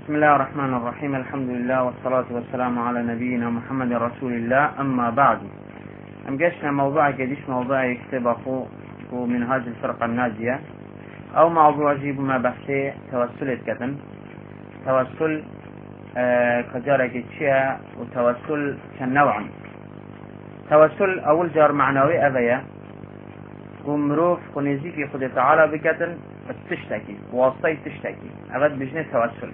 بسم الله الرحمن الرحيم. الحمد لله والصلاة والسلام على نبينا محمد رسول الله. أما بعد، قشنا موضوع قديش موضوع يكتب أخو منهاج الفرقة الناجية، أو موضوع جيب ما بحثي توسل كتن توسل كجارة كتشيا وتوسل كالنوع. توسل أول جار معنوي أبيا ومروف ونزيكي خد تعالى بكتن تشتكي ووصي تشتكي أبد بجنة توسل.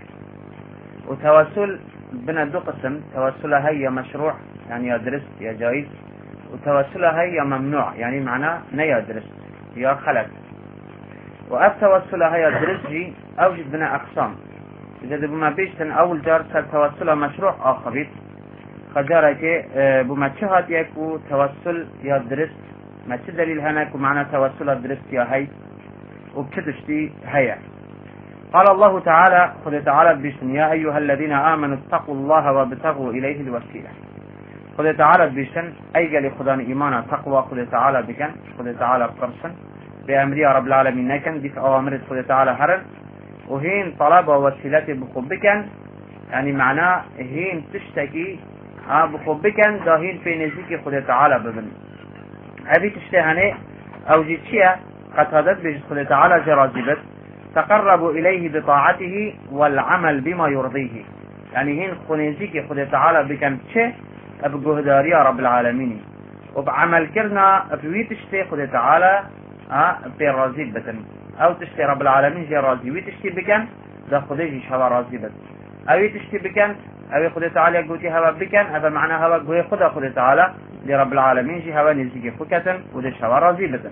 وتوسل بنا دو قسم، توسلها هي مشروع يعني يا درست يا جائز، وتوسلها هي ممنوع يعني معناه نيا درست يا خلق. والتوسلها هي درسجي أوجد بنا أقسام. إذا بما بيشتن أول جار صار توسلها مشروع آخريت خجارك بما تشهد يكو توسل يا درست ما تدليل هناك ومعنى توسل درست يا هي وبتدشتي هيا. قال الله تعالى خذ تعالى بيشتن يا أيها الذين آمنوا اتقوا الله وابتغوا إليه الوسيلة. خذ تعالى بيشتن أي قال خذان إيمانا تقوى خذ تعالى بكن خذ تعالى بقرصن بأمر يا رب العالمين نكن ديك أوامر خذ تعالى هرن وهين طلب وسيلة بخبكن يعني معناه هين تشتكي بخبكن داهين في نزيك خذ تعالى ببن أبي تشتهني أو جيتشيا قد بيجد خذ تعالى جرازبت تقربوا إليه بطاعته والعمل بما يرضيه. يعني هين خنيزيك خذ تعالى بكن تشي بجهدار يا رب العالمين وبعمل كرنا بوي تشتي خذ تعالى برازي بتن أو تشتي رب العالمين جي رازي ويتشتي بكن ده خذيجي شوا رازي بت أو تشتي بكن أو خذ تعالى قوتي هوا بكن هذا معنى هوا قوي خذ تعالى لرب العالمين جي هوا نزيك فكتن وده شوا رازي بتن.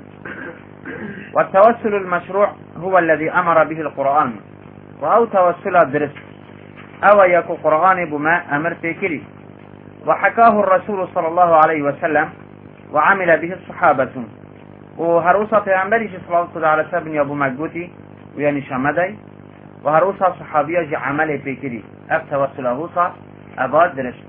والتوسل المشروع هو الذي أمر به القرآن وأو توسل الدرس أو يكو قرآن بما أمر فيكري وحكاه الرسول صلى الله عليه وسلم وعمل به الصحابة وهروسة في أمبريش صلى الله عليه وسلم يابو مجوتي ويعني شمدي وهروسة صحابية جي عمل فيكري أب توسل هوسة أباد درست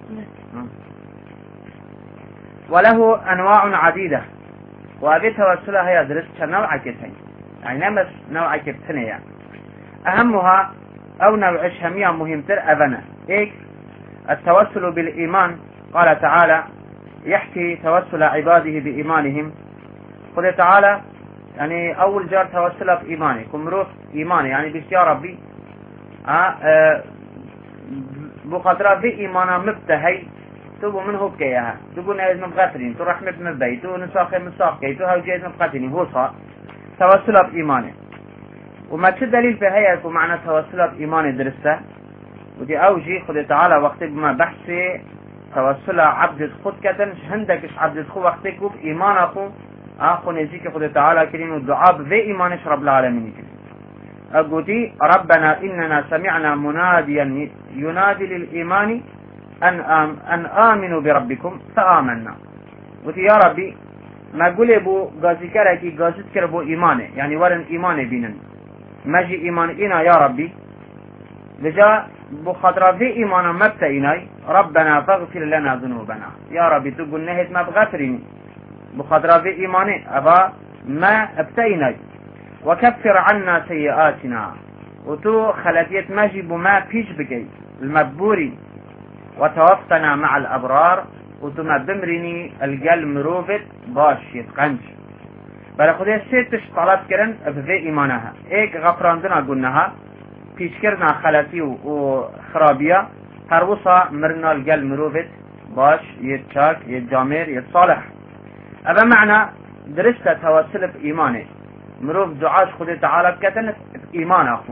وله أنواع عديدة وأبي توسلها هي درست كنوع كتين يعني نمس نوع كتين يعني أهمها أو نوع شمية مهمتر أبنا إيك التوسل بالإيمان. قال تعالى يحكي توسل عباده بإيمانهم. قل تعالى يعني أول جار توسل بإيمانكم روح إيماني يعني بيش يا ربي بقدرة في إيمانا مبتهي تبو من هو بكيها تبو نايز مبغفرين تو رحمة مبي تو نساخي مساقي تو هاوجيز مبقتني هو صار توسل بإيمانه. وما تدليل في هيك ومعنى توسل بإيمانه درسته ودي أوجي خذ تعالى وقت بما بحثي توسل عبد خد كتن هندكش عبد خو وقتك بإيمان أخو نزيك خذ تعالى كريم والدعاء في إيمانش رب العالمين. أقولي ربنا إننا سمعنا مناديا ينادي للإيمان أن آمنوا بربكم فآمنا. ودي يا ربي ما قولي بو غازي كركي غازي كربو إيمانه يعني ورن إيمانه بينن ماجي إيمان إنا يا ربي لجا بخاطر في إيمانا مبتئناي ربنا فاغفر لنا ذنوبنا يا ربي تقول نهت ما بغفرني بخاطر في إيماني أبا ما ابتئناي وكفر عنا سيئاتنا وتو خلقيت ماجي بما فيش بكي المبوري وتوفنا مع الأبرار وتما بمرني الجل مروفت باش يتقنش بل خدي سيتش طلب كرن في إيمانها إيك غفراندنا قلناها فيش كرنا خلاتي وخرابية هروسا مرنا الجل مروفت باش يتشاك يتجامر يتصالح. هذا معنى درست توسل بإيمانه مروف دعاش خدي تعالى بكتن بإيمان أخو.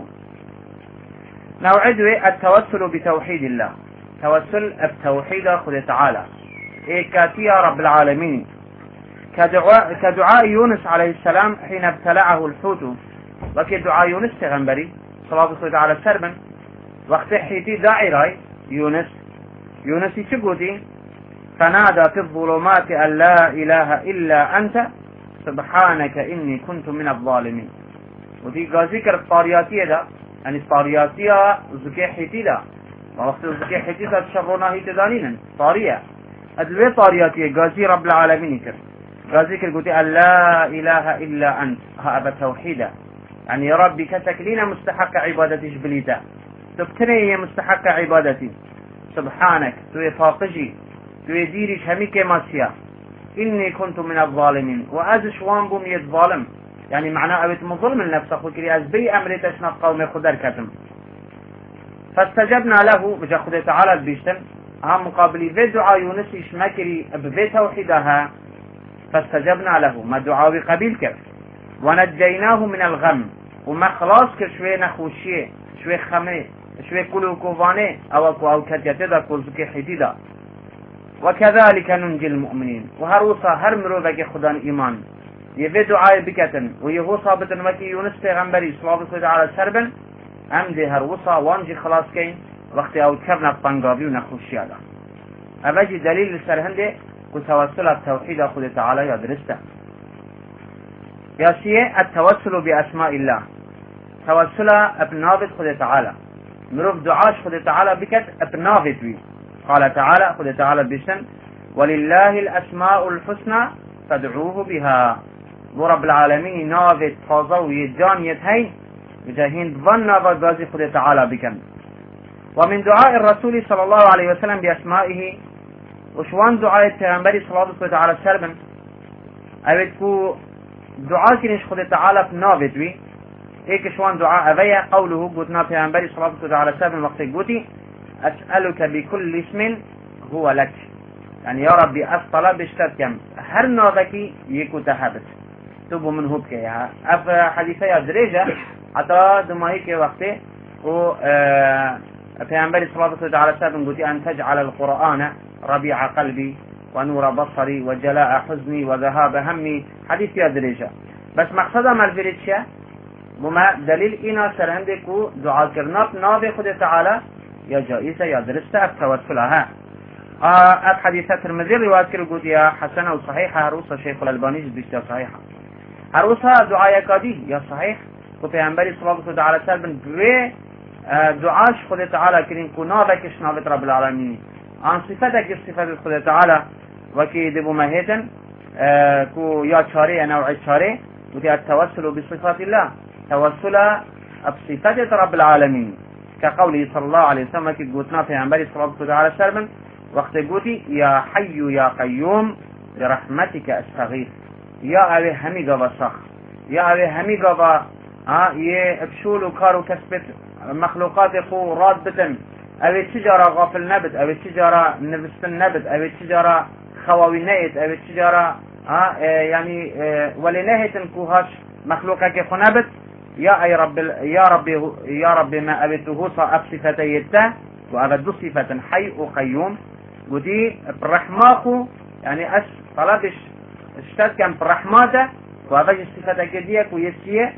نوعدوه التوسل بتوحيد الله توسل بتوحيد خدي تعالى إيكاتي يا رب العالمين كدعاء يونس عليه السلام حين ابتلعه الحوت وكدعاء يونس تغنبري صلى الله عليه وسلم وقت حيتي داعي راي يونس يشقوتي فنادى في الظلمات أن لا إله إلا أنت سبحانك إني كنت من الظالمين. ودي ذكر الطارياتية ده يعني الطارياتية زكي حيتي ده وقت زكي حيتي ده تشغلنا هي تدانين طارية أدلوية طارياتية غازي رب العالمين كر غازي كر قلت أن لا إله إلا أنت ها أبا توحيدا يعني يا ربي كتكلين مستحق عبادة جبليتا تبتني مستحق عبادتي سبحانك توي فاقجي توي ديريش هميك ماسيا إني كنت من الظالمين وأز شوان بوم يتظالم يعني معناه أبيت مظلم لنفسه وكري أزبي أمري تشنف قومي خدر كتم فاستجبنا له بجا خده تعالى بيشتن هم مقابلي في دعاء يونس يشمكري ببي توحيدها فاستجبنا له ما دعاوي قبيل كف ونجيناه من الغم وما خلاص كشوي نخوشيه شوي خمي شوي كلو كوفاني او كتيته دا كوزكي حديدا وكذلك ننجي المؤمنين وهروسا هر مروبك خدان ايمان يفي دعاء بكتن ويهو صابتن وكي يونس پیغمبري صلى الله عليه وسلم ام دي هروسا وانجي خلاص كين وقت او كرنا بانغابي ونخوشي هذا اوجي دليل السرهنده كتوسل التوحيد خد تعالى يدرسته ياسيه التوسل باسماء الله توسل ابنابت خد تعالى مروف دعاش خد تعالى بكت ابنابت وي قال تعالى خد تعالى بشن ولله الاسماء الحسنى فادعوه بها ورب العالمين نافت فازو يجان يتهين بجاهين ظن وغازي خد تعالى بكن ومن دعاء الرسول صلى الله عليه وسلم باسمائه وشوان دعاء التغنبري صلى الله عليه وسلم أبدكو دعاء كنش خد تعالى في نافدوي هيك شوان دعاء أبيا قوله قلتنا التغنبري صلى الله عليه وسلم وقت قلتي أسألك بكل اسم هو لك يعني يا ربي أسطل بشتركم هر نافكي يكو تحبت تبو من هبك يا أف حديثة درجة حتى دمائك وقته و التغنبري صلى الله عليه وسلم قلتي أن تجعل القرآن ربيع قلبي ونور بصري وجلاء حزني وذهاب همي حديث يا درجة بس مقصده مالفريتشا بما دليل إنا سرهندكو دعاء كرناف نافي خد تعالى يا جائزة يا درسة التوسلها الحديثة الترمذي رواية كرقود يا حسنة وصحيحة هروسة شيخ الألباني جديد صحيحة هروسة دعاء كادي يا صحيح وبيعنبري صلى الله عليه وسلم دعاش خد تعالى كرين كنافك شنافت رب العالمين عن صفتك صفات خدا تعالى وكي دبو مهيتن كو يا شاري نوع شاري ودي التوسل بصفات الله توسل بصفات رب العالمين كقوله صلى الله عليه وسلم كي قلتنا في عنبري صلى الله عليه وسلم وقت قلتي يا حي يا قيوم برحمتك استغيث يا أبي هميقا بصخ يا أبي هميقا يبشول وكارو كسبت مخلوقات خو رادبة أبي تجارة غافل نبت أبي تجارة نفس النبت أبي تجارة خواوي نيت أبي تجارة يعني ولنهت كوهاش مخلوقك خنبت يا رب ما أبيته صفته وأبد صفة حي وقيوم ودي برحماخو يعني طلبش اشتد كان برحماته وأبد صفتك ديك ويسيه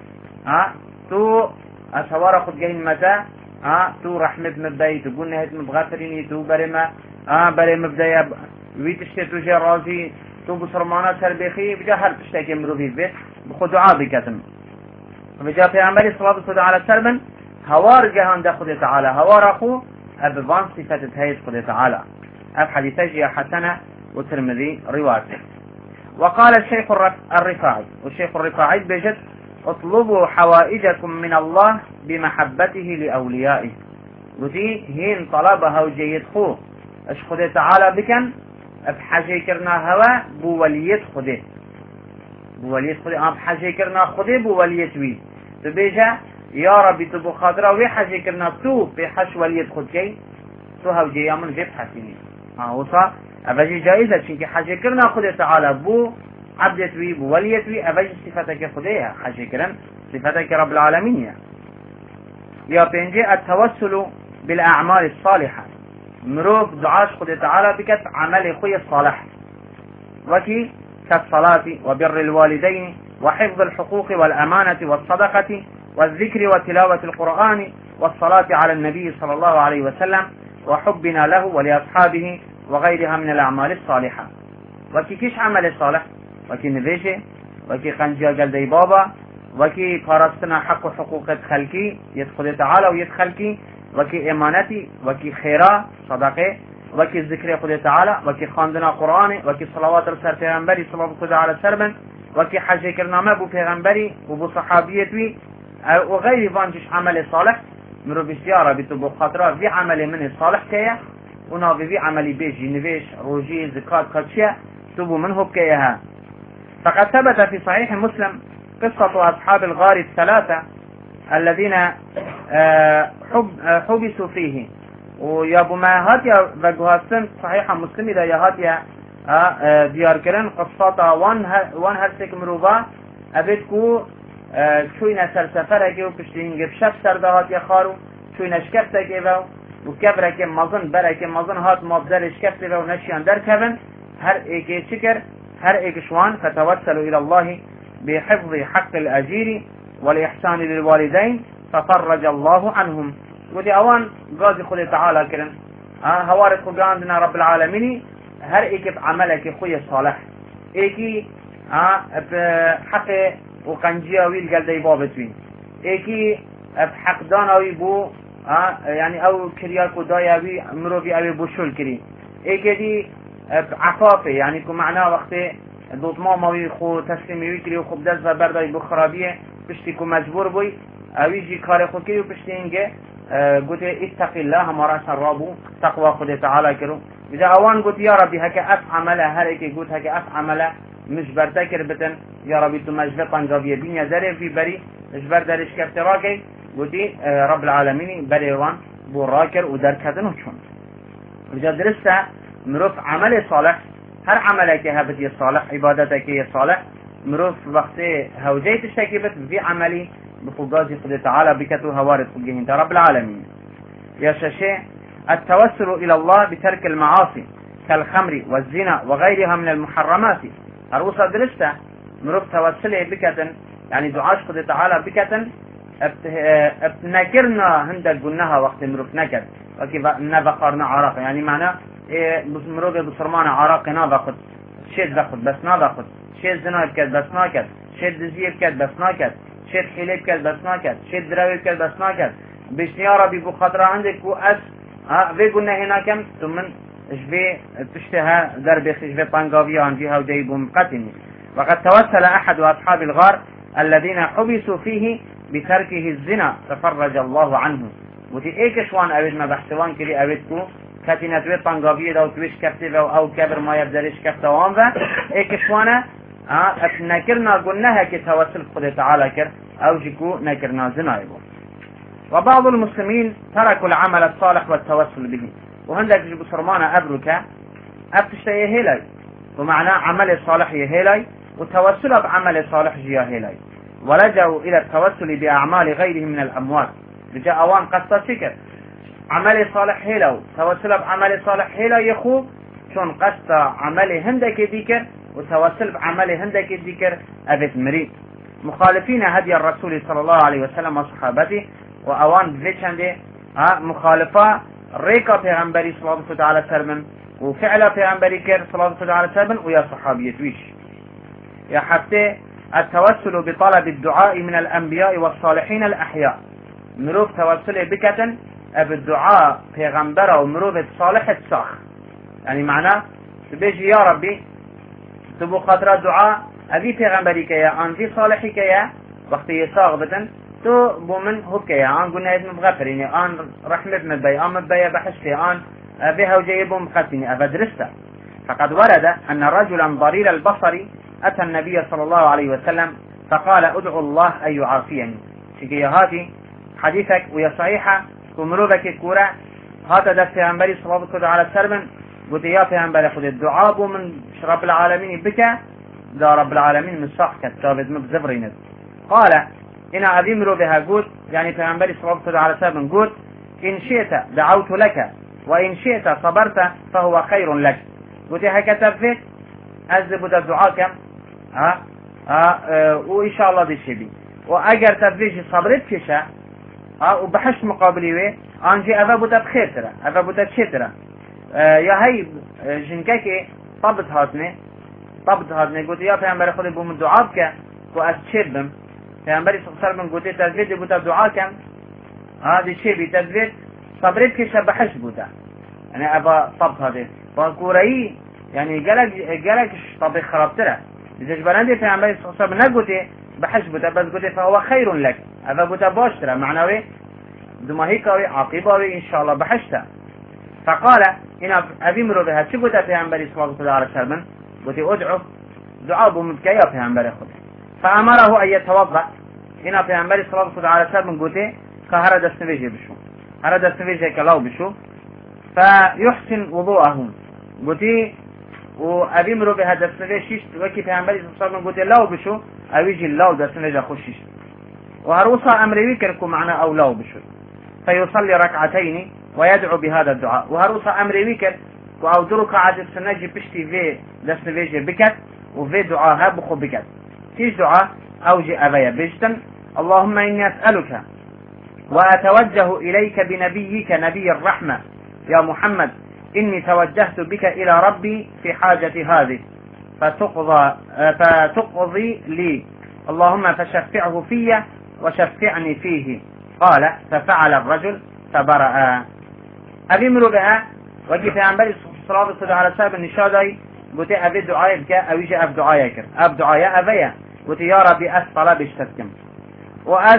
تو أسوار خد جهين متى تو رحمة مبدأي تقول نهت مبغاتريني تو برما بري مبدأي ويتشتي تو جي رازي تو بسرمانا سربيخي بجا هر تشتاكي مروفي بيت بخو دعا بكتم بجا في عمالي صلاة صلى على سلما هوار جهان دا خد تعالى هوار أخو أبوان صفة هيد خد تعالى أف حديثة حسنة والترمذي روايته وقال الشيخ الرفاعي والشيخ الرفاعي بجد اطلبوا حوائجكم من الله بمحبته لأوليائه ودي هين طلبها وجيد خو اش خده تعالى بكن بحاجة كرنا هوا بوليت خده بوليت خده بحاجة كرنا خده بوليت وي تبيجا يا ربي تبو خاطره وي حاجة كرنا تو بحش وليت خد كي تو هاو جي يامن جيب حسيني وصا أبجي جائزة شنك حاجة كرنا خده تعالى بو عبدت وي بوليت وي أبجي صفتك خديها حاجة كرن صفتك رب العالمين يا بينجي التوسل بالأعمال الصالحة مروف دعاش خد تعالى بكت عمل خوي الصالح وكي كالصلاة وبر الوالدين وحفظ الحقوق والأمانة والصدقة والذكر وتلاوة القرآن والصلاة على النبي صلى الله عليه وسلم وحبنا له ولأصحابه وغيرها من الأعمال الصالحة وكي كيش عمل الصالح وكي نبيشه وكي قنجا قلدي بابا وكي قارستنا حق حقوق خلقي يدخل تعالى ويدخلكي وكي امانتي وكي خيرا صدقه وكي ذكر خد تعالى وكي خاندنا قرآن وكي صلوات رسول پیغمبری صلى الله عليه وسلم وكي حج کرنامه بو پیغمبری و بو صحابیتوی وغير فانجش عمل صالح مرو بسيارة بتبو خاطرة في عمل من الصالح كيا ونابي في عملي بيجي نفيش روجي زكاة كاتشيا تبو منه كيها. فقد ثبت في صحيح مسلم قصة أصحاب الغار الثلاثة الذين حبسوا فيه. ويابو ما هاتيا بقوهاتن صحيحة مسلم إذا يهاتيا ديار كرن قصة وان هرسك مروبا أبدكو شوينا سرسفرك وكشتين بشف سردهات يخارو شوينا شكفتك إيوه وكبرك مظن برك مظن هات مبدر شكفته ونشيان در كبن هر ايكي شكر هر ايك شوان فتوسلوا إلى الله بحفظ حق الأجير والإحسان للوالدين ففرج الله عنهم. ودي اوان قاضي خلي تعالى كرن هوارد خلقاندنا رب العالمين هر ايك بعملك خوي صالح ايكي بحق وقنجياوي القلدي بابتوين ايكي بحق داناوي بو يعني او كرياكو داياوي مروفي اوي بوشول كري ايكي دي عفافه يعني كو معناه وقت دوت ماماوي خو تسليمي كري وخو بدز برداي بخرابيه بشتي كو مجبور بوي اوي جي كاري خو كري وبشتي انجي قلت اتق الله همارا شرابو تقوى خود تعالى كرو اذا اوان قلت يا ربي هكا افعمل هركي قلت هكا افعمل مش برتكر بتن يا ربي تو مجبر طنجابيه بين يزري في بري مجبر درش كفتراكي قلت رب العالمين بري وان براكر ودركتن وشون اذا درست مروف عمل صالح هر عملك هبتي صالح عبادتك صالح مروف وقت هوجيت الشكيبت في عملي بفوقازي خد تعالى بكتو هوارد فوقهن رب العالمين. يا شاشي التوسل إلى الله بترك المعاصي كالخمر والزنا وغيرها من المحرمات أروسا درسته مروف توسله بكتن يعني دعاش خد تعالى بكتن ابتنكرنا هندك قلناها وقت مروف نكد وكيف نبقرنا عراق يعني معنى مروف بصرمان عراق نابخد شيد بخد بس نابخد شيد زنا بكت بس ناكد شيد دزير بكت بس ناكد شد حيلي بكت بس ناكد شد دراوي بكت بس ناكد بشنيا ربي بخاطر عندك وأس في قلنا هناكم ثم اشبه تشتهى دربي خشبه طنقابية عن جهة وديبو مقتني. وقد توسل أحد أصحاب الغار الذين حبسوا فيه بتركه الزنا تفرج الله عنه. وتي ايك شوان اويد ما بحثوان كري اويدكو كاتينة توي طنقابية دو تويش كفتي او كبر ما يبدرش كفتوان ذا ايك شوانا نكرنا قلناها كتوسل خد تعالى كر او جيكو نكرنا زنايبو. وبعض المسلمين تركوا العمل الصالح والتوسل به وهندك جيبو سرمانا ابركا ابتشتي هيلاي ومعناه عمل صالح يهيلاي وتوسل بعمل صالح جيا هيلاي ولجأوا الى التوسل باعمال غيرهم من الاموات. بجاء اوان قصة شكر عمل صالح هيلاو توسل بعمل صالح هيلا يخوب شون قصة عمل هندك ذكر وتوسل بعمل هندك الذكر أبت مريد مخالفين هدي الرسول صلى الله عليه وسلم وصحابته وأوان بذيشنده مخالفة ريكا پیغمبري صلى الله عليه وسلم وفعل پیغمبري كر صلى الله عليه وسلم ويا صحابية ويش. يا حتى التوسل بطلب الدعاء من الأنبياء والصالحين الأحياء مروف توسل بكتن بالدعاء پیغمبر ومروف صالح الساخ يعني معناه تبيجي يا ربي تبو خاطر دعاء أبي پیغمبري كيا أنزي صالحي كيا وقت يساغ بتن تو بومن هو كيا أن قلنا اسم بغفريني أن رحمة مبايا أن مبايا بحشتي أن بها وجيبه مخطيني أفدرسته. فقد ورد أن رجلا ضرير البصر أتى النبي صلى الله عليه وسلم فقال ادعو الله أن يعافيني. شكي هاتي حديثك ويا صحيحة ومروبك الكورة هذا ده پیغمبري صلى الله عليه وسلم قلت يا پیغمبر خود الدعاء من رب العالمين بك دا رب العالمين من صح كتابت مبزبرينت. قال إن عظيم رو بها قلت يعني پیغمبري صلى الله عليه وسلم قلت إن شئت دعوت لك وإن شئت صبرت فهو خير لك. قلت هكذا فيك أزبط الدعاء كم وإن شاء الله دي شبي وأجر تفيش صبرت كشا وبحش مقابلي أنجي أفابوتا بخير ترى أفابوتا بشي ترى يا هاي جنكاكي طبط هاتني قلت يا پیغمبر خود بوم الدعاء بك وأسشبم پیغمبر صلى الله عليه وسلم قلت تزويد بوتا دعاء كم هذا شيء بتزويد صبرت كشا بحش بوتا يعني أبا طبط هذا وكوري يعني جالك طبي خراب ترى إذا جبران پیغمبر صلى الله عليه وسلم نقلت بحش بوتا بس قلت فهو خير لك أفابوتا باش ترى معناه دماهيكاوي عاقباوي إن شاء الله بحشته. فقال إن أبي مروبها چه قلت پیغمبری صلی الله علیه وسلم قلت ادعو دعاء بمبكيا پیغمبر خود فأمره أن يتوضأ إن پیغمبری صلی الله علیه وسلم قلت كهر دست نویجه بشو هر دست نویجه كلاو بشو فيحسن وضوءه قلت وأبي مروبها دست نویجه وكي پیغمبری صلی الله علیه وسلم قلت لاو بشو أويجي لاو دست نویجه خوشش وهروصا أمري كركو معنا أو لاو بشو فيصلي ركعتين ويدعو بهذا الدعاء وهروصا أمري ويكر أو درك عدد سنجي بشتي في دست نويجه بكت وفي دعاء بخو بكت تيش دعاء أوجي أبايا بجتن اللهم إني أسألك وأتوجه إليك بنبيك نبي الرحمة يا محمد إني توجهت بك إلى ربي في حاجة هذه فتقضي لي اللهم فشفعه في وشفعني فيه قال ففعل الرجل فبرأ أبي مروبها وجي في عنبري صلى الله عليه وسلم النشادي قلت أبي دعايك أو يجي أب دعايك أب دعايا أبيا قلت يا ربي أس طلب اشتكم وأس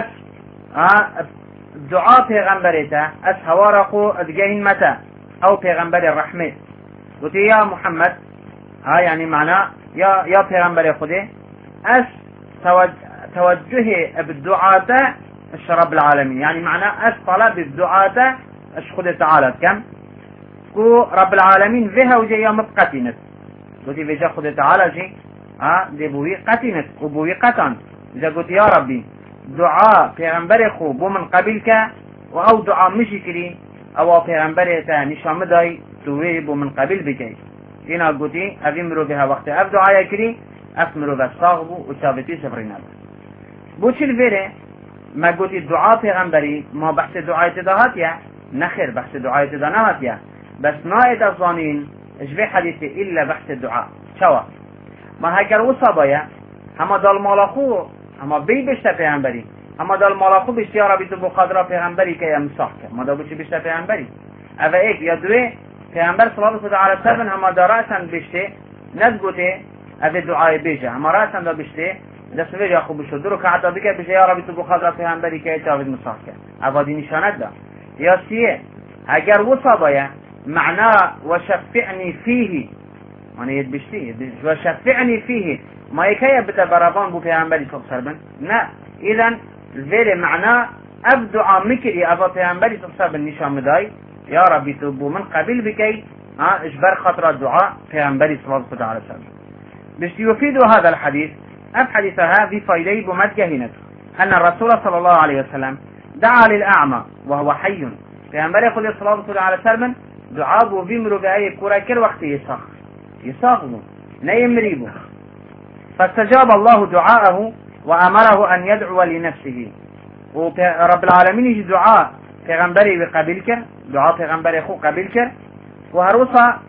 دعاء پیغمبرته أس هوارقو أدقين متى أو پیغمبر الرحمة قلت يا محمد يعني معناه يا پیغمبر خده أس توجهي بالدعاء رب العالمين يعني معناه أس طلب الدعاء اش خده تعالى كم كو رب العالمين فيها وجي يوم قتنت قلت فيجا خده تعالى جي دي بوي قتنت وبوي قتن إذا قلت يا ربي دعاء پیغمبر خو بو من قبلك او دعاء مشي كري او پیغمبر تا نشام داي توي بو من قبل بكي هنا قلت افمرو بها وقت اف دعاء كري افمرو بساغبو وشابتي سفرين بو چل فيره ما قلت الدعاء پیغمبري ما بحث دعاء تداهات يا نخير بحث دعاء تدانات يا بس نائد الظانين اجبه حديثي إلا بحث الدعاء شوا ما هكر وصابايا هما دال مالاخو هما بي بشتا پیغمبری هما دال مالاخو بشتی یا ربی تو بقدرا پیغمبری که یا مساق که ما دا بچی بشتا پیغمبری اوه ایک یا دوی پیغمبر صلی الله علیه وسلم هما دا رأسن بشتی نزگوته اوه دعای بیجه هما رأسن دا بشتی دست ویجا خوب بشو درو که عطا بکر بشه یا ربی تو بقدرا پیغمبری که تاوید مساق که اوه دی نشانت دا یا سیه اگر وصابايا معناه وشفعني فيه يعني يدبشتي وشفعني فيه ما يكيا بتبربان بو پیغمبری صلی الله علیه و نه اذا الفيل معناه ابدعا مكري ابا پیغمبری صلی الله علیه و نشان مدای یا ربی تو بو من قبل بكي اجبر خطر الدعاء پیغمبری صلی الله علیه و بس يفيد هذا الحديث حديثها في فايدة بمدجهنة أن الرسول صلى الله عليه وسلم دعا للأعمى وهو حي پیغمبر خود صلی الله علیه وسلم دعا بو بيمرو بأي كورا كل وقت يساق بو نيمري بو فاستجاب الله دعاءه وأمره أن يدعو لنفسه ورب العالمين يجي دعاء پیغمبري بقبلك دعاء پیغمبر خو قبلك وهروسا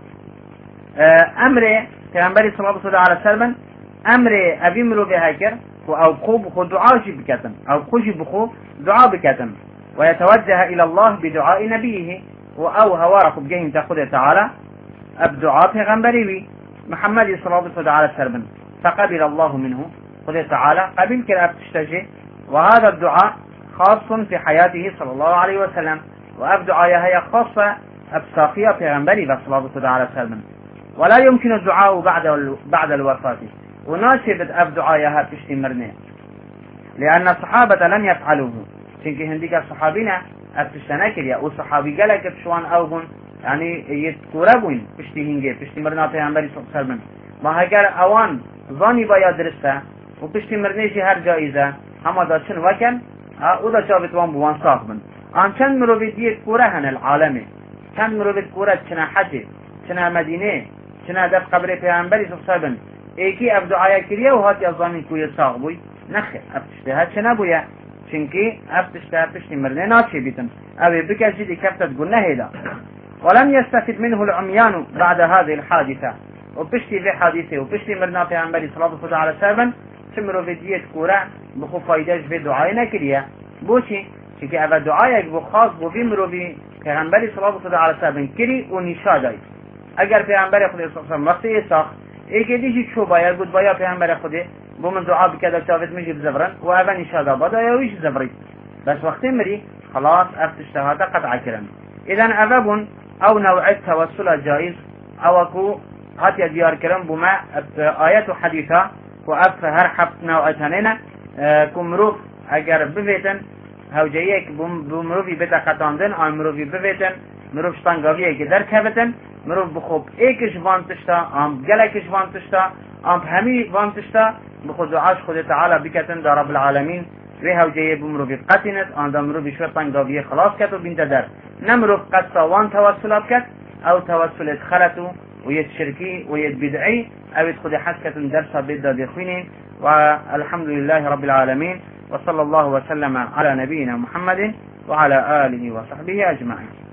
أمر پیغمبري صلى الله عليه وسلم أمر أبيمرو بهاكر أو بخو دعاء جي بكتم أو بخو جي بخو دعاء بكتم ويتوجه إلى الله بدعاء نبيه أو هوارق بجهن تأخذ تعالى الدعاء پیغمبري محمد صلى الله عليه وسلم فقبل الله منه قل تعالى قبل كراب تشتجي وهذا الدعاء خاص في حياته صلى الله عليه وسلم وأبدعاء هي خاصة أبساقية پیغمبري صلى الله عليه وسلم ولا يمكن الدعاء بعد الوفاة وناشبت أبدعاء تشتي مرنه لأن الصحابة لم يفعلوه چونکه هندی که صحابینا ارتشتنه کریا او صحابی گله که شوان اوگون یعنی یتکوره بوین پشتی هنگه پشتی مرنا پیغمبری صلی الله علیه و ما اگر اوان ظانی باید درسته و پشتی مرنیشی هر جایزه اما دا چن وکن او دا چابت وان بوان صاف بند آن چند مروید یتکوره هن العالمه چند مروید کوره چنه حج چنه مدینه چنه دف قبر پیغمبری صلی الله علیه و ایکی ابدعای کریا و هاتی از ظانی کوی صاف بوی نخیر ابتشته ها چنه بویه چنكي افتشتي مرنه ناتشي بيتم اوي بكاشي دي كفتت قلنا هيدا ولم يستفد منه العميان بعد هذه الحادثة وبشتي في حادثة وبشتي مرنا في عمبالي صلى الله عليه وسلم شمرو في دية كورا بخو فايداش في دعاينا كريا بوشي چنكي اوه دعايك بخاص بمرو في عمبالي صلى الله عليه وسلم كري ونشاداي اگر في عمبالي خود صلى الله عليه وسلم وقت يساخ ايكي ديشي شو بايا قد بايا في عمبالي خود بو من دعاء بكذا تافت مجي بزفرن و اوه نشادا بادا يويش زفري بس وقت مري خلاص افتشتهاده قطع كرم. إذن أبابون أو نوع التوسل جائز أو أكو هات يديار كرم بما آيات حديثة وأف هر حبت نوع تنين كمروف أجر بفيتن هوجيك بمروفي بتا قطاندن أو مروفي بفيتن مروف شتانگاویه که در کبتن مروف بخوب ایکش وانتشتا ام گلکش وانتشتا ام همی وانتشتا بخود دعاش خود تعالی بکتن در رب العالمین وی هوجیه بمروفی قطینت آن دا مروفی شتانگاویه خلاص کت و بینده در نمروف قطا وان توسلات کت او توسلت خلطو ويد شركي ويد بدعي او خود حسكة درسا بدا بخوينين والحمد لله رب العالمين وصلى الله وسلم على نبينا محمد وعلى آله وصحبه أجمعين.